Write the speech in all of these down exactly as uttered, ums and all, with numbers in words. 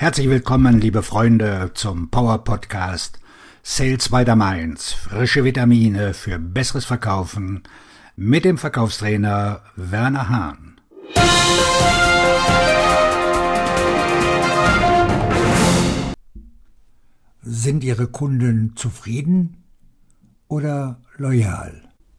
Herzlich willkommen, liebe Freunde, zum Power Podcast Sales by the Mainz. Frische Vitamine für besseres Verkaufen mit dem Verkaufstrainer Werner Hahn. Sind Ihre Kunden zufrieden oder loyal?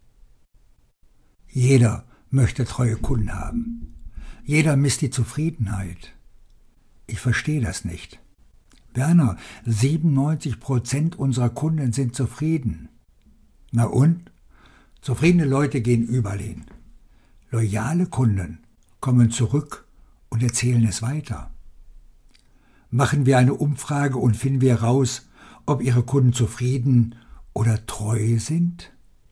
Jeder möchte treue Kunden haben. Jeder misst die Zufriedenheit. Ich verstehe das nicht. Werner, siebenundneunzig Prozent unserer Kunden sind zufrieden. Na und? Zufriedene Leute gehen überall hin. Loyale Kunden kommen zurück und erzählen es weiter. Machen wir eine Umfrage und finden wir heraus, ob Ihre Kunden zufrieden oder treu sind?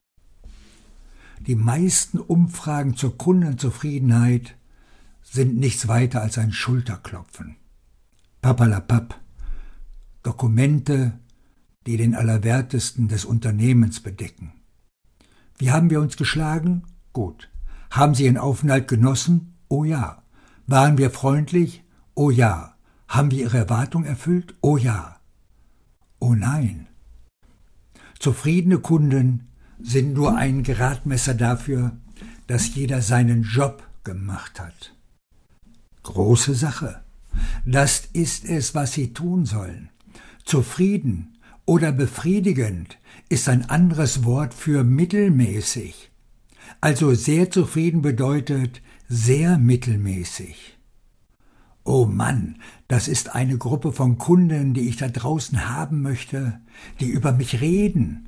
Die meisten Umfragen zur Kundenzufriedenheit sind nichts weiter als ein Schulterklopfen. Papperlapapp. Dokumente, die den Allerwertesten des Unternehmens bedecken. Wie haben wir uns geschlagen? Gut. Haben Sie Ihren Aufenthalt genossen? Oh ja. Waren wir freundlich? Oh ja. Haben wir Ihre Erwartung erfüllt? Oh ja. Oh nein. Zufriedene Kunden sind nur ein Gradmesser dafür, dass jeder seinen Job gemacht hat. Große Sache. Das ist es, was Sie tun sollen. Zufrieden oder befriedigend ist ein anderes Wort für mittelmäßig. Also sehr zufrieden bedeutet sehr mittelmäßig. Oh Mann, das ist eine Gruppe von Kunden, die ich da draußen haben möchte, die über mich reden.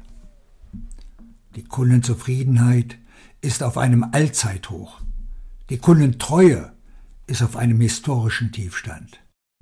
Die Kundenzufriedenheit ist auf einem Allzeithoch. Die Kundentreue ist auf einem historischen Tiefstand.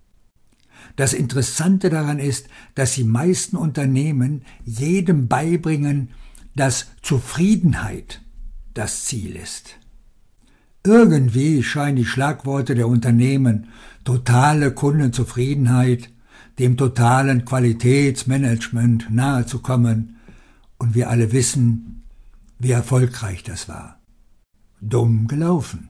Das Interessante daran ist, dass die meisten Unternehmen jedem beibringen, dass Zufriedenheit das Ziel ist. Irgendwie scheinen die Schlagworte der Unternehmen totale Kundenzufriedenheit dem totalen Qualitätsmanagement nahezukommen, und wir alle wissen, wie erfolgreich das war. Dumm gelaufen.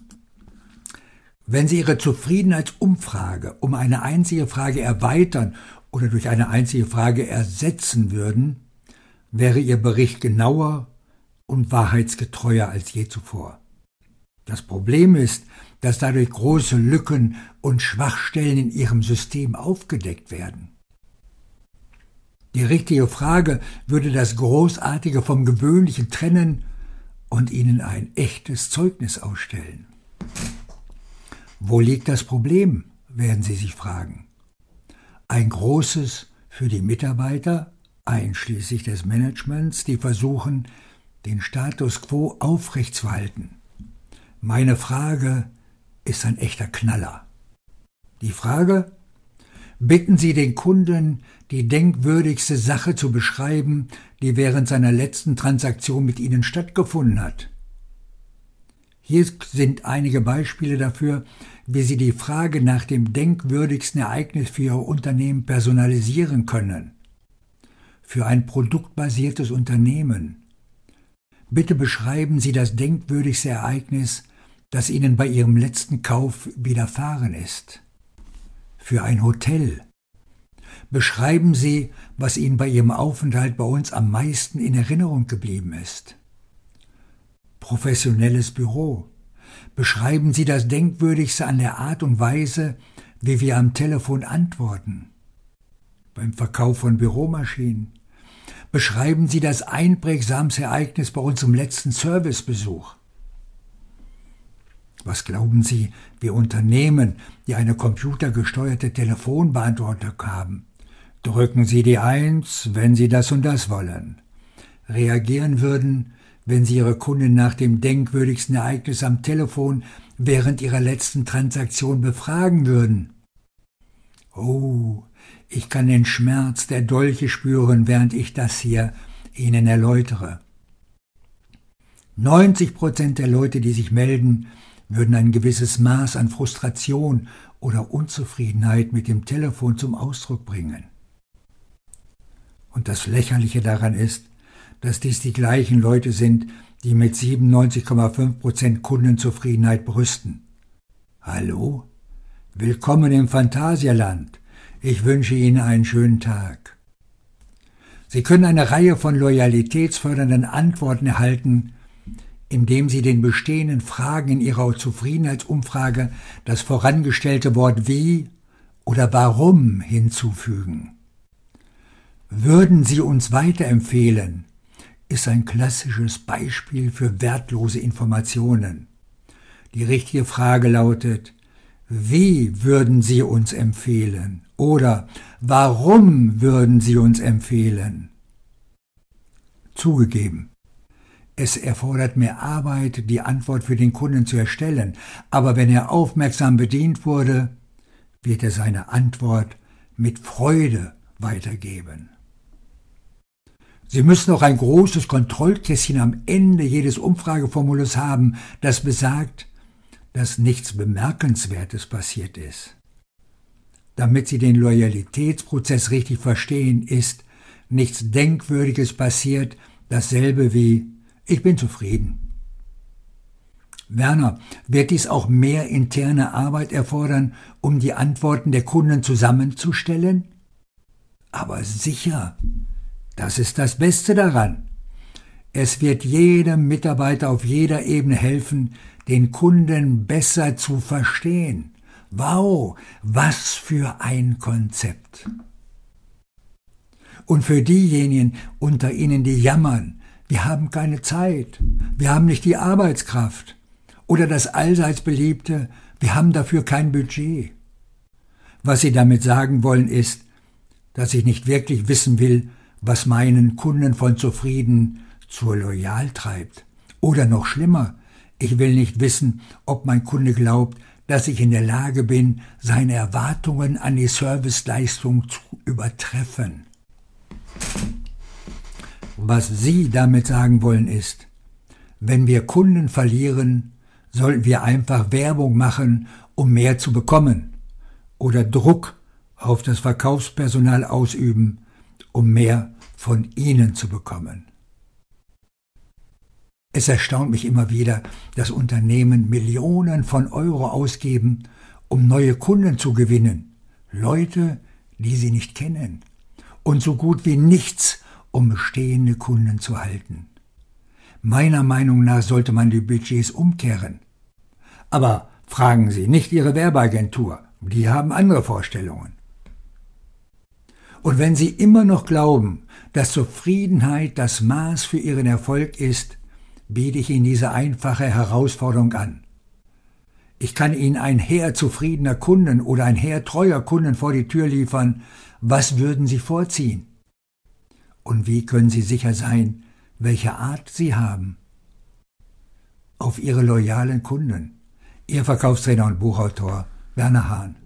Wenn Sie Ihre Zufriedenheitsumfrage um eine einzige Frage erweitern oder durch eine einzige Frage ersetzen würden, wäre Ihr Bericht genauer und wahrheitsgetreuer als je zuvor. Das Problem ist, dass dadurch große Lücken und Schwachstellen in Ihrem System aufgedeckt werden. Die richtige Frage würde das Großartige vom Gewöhnlichen trennen und Ihnen ein echtes Zeugnis ausstellen. Wo liegt das Problem, werden Sie sich fragen. Ein großes für die Mitarbeiter, einschließlich des Managements, die versuchen, den Status quo aufrechtzuerhalten. Meine Frage ist ein echter Knaller. Die Frage: Bitten Sie den Kunden, die denkwürdigste Sache zu beschreiben, die während seiner letzten Transaktion mit Ihnen stattgefunden hat. Hier sind einige Beispiele dafür, wie Sie die Frage nach dem denkwürdigsten Ereignis für Ihr Unternehmen personalisieren können. Für ein produktbasiertes Unternehmen. Bitte beschreiben Sie das denkwürdigste Ereignis, das Ihnen bei Ihrem letzten Kauf widerfahren ist. Für ein Hotel. Beschreiben Sie, was Ihnen bei Ihrem Aufenthalt bei uns am meisten in Erinnerung geblieben ist. Professionelles Büro. Beschreiben Sie das Denkwürdigste an der Art und Weise, wie wir am Telefon antworten. Beim Verkauf von Büromaschinen. Beschreiben Sie das einprägsamste Ereignis bei unserem letzten Servicebesuch. Was glauben Sie, wir Unternehmen, die eine computergesteuerte Telefonbeantwortung haben? Drücken Sie die Eins, wenn Sie das und das wollen. Reagieren würden, wenn Sie Ihre Kunden nach dem denkwürdigsten Ereignis am Telefon während Ihrer letzten Transaktion befragen würden. Oh, ich kann den Schmerz der Dolche spüren, während ich das hier Ihnen erläutere. neunzig Prozent der Leute, die sich melden, würden ein gewisses Maß an Frustration oder Unzufriedenheit mit dem Telefon zum Ausdruck bringen. Und das Lächerliche daran ist, dass dies die gleichen Leute sind, die mit siebenundneunzig Komma fünf Prozent Kundenzufriedenheit brüsten. Hallo? Willkommen im Phantasialand. Ich wünsche Ihnen einen schönen Tag. Sie können eine Reihe von loyalitätsfördernden Antworten erhalten, indem Sie den bestehenden Fragen in Ihrer Zufriedenheitsumfrage das vorangestellte Wort wie oder warum hinzufügen. Würden Sie uns weiterempfehlen, ist ein klassisches Beispiel für wertlose Informationen. Die richtige Frage lautet, wie würden Sie uns empfehlen? Oder warum würden Sie uns empfehlen? Zugegeben, es erfordert mehr Arbeit, die Antwort für den Kunden zu erstellen, aber wenn er aufmerksam bedient wurde, wird er seine Antwort mit Freude weitergeben. Sie müssen auch ein großes Kontrollkästchen am Ende jedes Umfrageformulars haben, das besagt, dass nichts Bemerkenswertes passiert ist. Damit Sie den Loyalitätsprozess richtig verstehen, ist nichts Denkwürdiges passiert, dasselbe wie ich bin zufrieden. Werner, wird dies auch mehr interne Arbeit erfordern, um die Antworten der Kunden zusammenzustellen? Aber sicher, das ist das Beste daran. Es wird jedem Mitarbeiter auf jeder Ebene helfen, den Kunden besser zu verstehen. Wow, was für ein Konzept! Und für diejenigen unter Ihnen, die jammern, wir haben keine Zeit, wir haben nicht die Arbeitskraft oder das allseits beliebte, wir haben dafür kein Budget. Was Sie damit sagen wollen ist, dass ich nicht wirklich wissen will, was meinen Kunden von zufrieden zur loyal treibt. Oder noch schlimmer, ich will nicht wissen, ob mein Kunde glaubt, dass ich in der Lage bin, seine Erwartungen an die Serviceleistung zu übertreffen. Was Sie damit sagen wollen ist, wenn wir Kunden verlieren, sollten wir einfach Werbung machen, um mehr zu bekommen, oder Druck auf das Verkaufspersonal ausüben, um mehr von ihnen zu bekommen. Es erstaunt mich immer wieder, dass Unternehmen Millionen von Euro ausgeben, um neue Kunden zu gewinnen, Leute, die sie nicht kennen, und so gut wie nichts, um bestehende Kunden zu halten. Meiner Meinung nach sollte man die Budgets umkehren. Aber fragen Sie nicht Ihre Werbeagentur, die haben andere Vorstellungen. Und wenn Sie immer noch glauben, dass Zufriedenheit das Maß für Ihren Erfolg ist, biete ich Ihnen diese einfache Herausforderung an. Ich kann Ihnen ein Heer zufriedener Kunden oder ein Heer treuer Kunden vor die Tür liefern. Was würden Sie vorziehen? Und wie können Sie sicher sein, welche Art Sie haben? Auf Ihre loyalen Kunden. Ihr Verkaufstrainer und Buchautor Werner Hahn.